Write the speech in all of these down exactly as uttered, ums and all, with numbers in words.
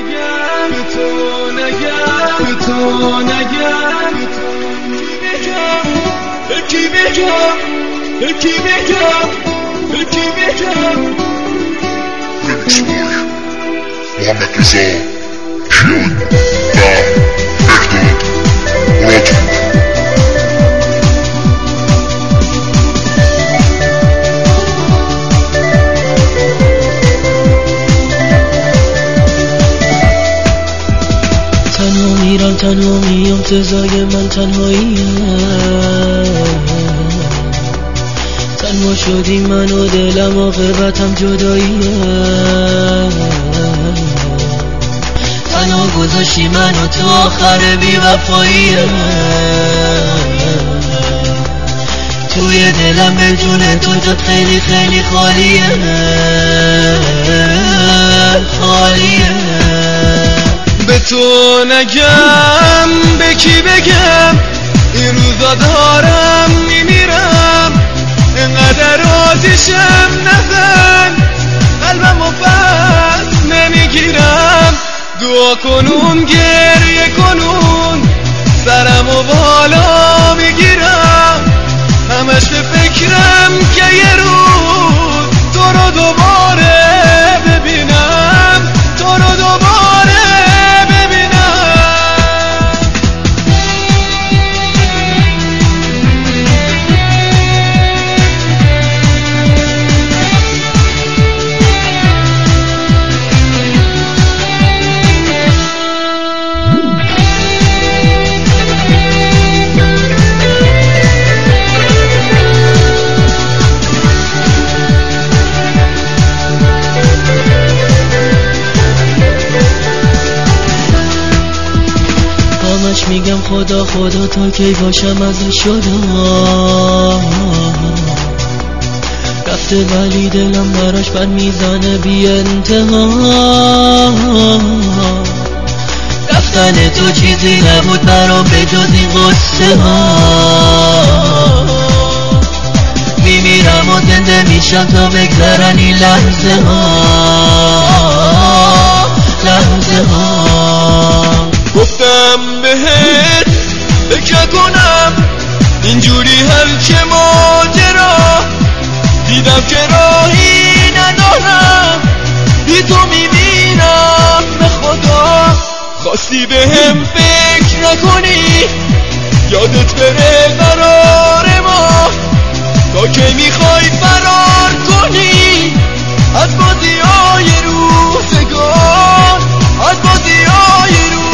نگم به تو نگم به تو نگم به کی بگم به کی بگم به کی بگم Remix by Mohamed Reza, Kian, Bam, Ekdad, Rajab. تنها میرم تنها میام سزای من تنهاییم، تنها شدی من و دلم عاقبتم جداییه، تنها گذاشتی من و تو آخر بی وفاییه، توی دلم به جون تو جات خیلی خیلی خالیه خالیه. به تو نگم به کی بگم این روزا دارم میمیرم، انقدر آتیشم نزن قلبم و پس نمیگیرم، دعا کنون گریه کنون سرم و بالا میگیرم، همش به فکرم که یه روز تو رو دوباره ببینم، تو رو دوباره همش میگم خدا خدا تا کی باشم ازش شدم، رفته ولی دلم براش بد میزنه بی انتها، رفتن تو چیزی نبود برام به جز این قصه ها، میمیرم و زنده میشم تا بگذرن این لحظه ها لحظه ها. گفتم بهت فکر کنم اینجوری حل که ماجرا، دیدم که راهی ندارم بی تو میبینم به خدا، خواستی بهم فکر نکنی یادت بره قرار ما، تا که میخوای فرار کنی از بازیای روزگار، از بازیای روزگار.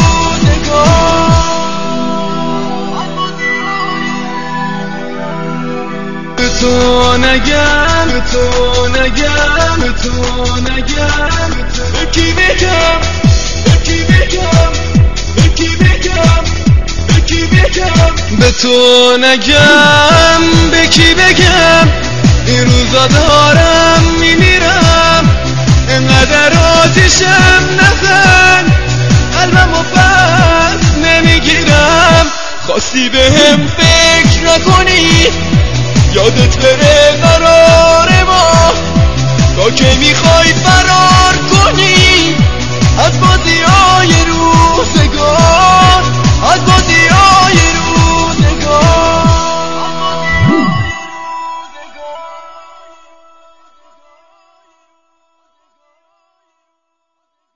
به تو نگم به تو نگم به تو نگم به کی بگم به کی بگم به کی بگم به کی بگم به تو نگم به کی بگم این روزا دارم میمیرم، انقدر آتیشم نزن قلبم و پس نمیگیرم، خواستی بهم فکر نکنی یادت بره قرار ما، تا که میخوای فرار کنی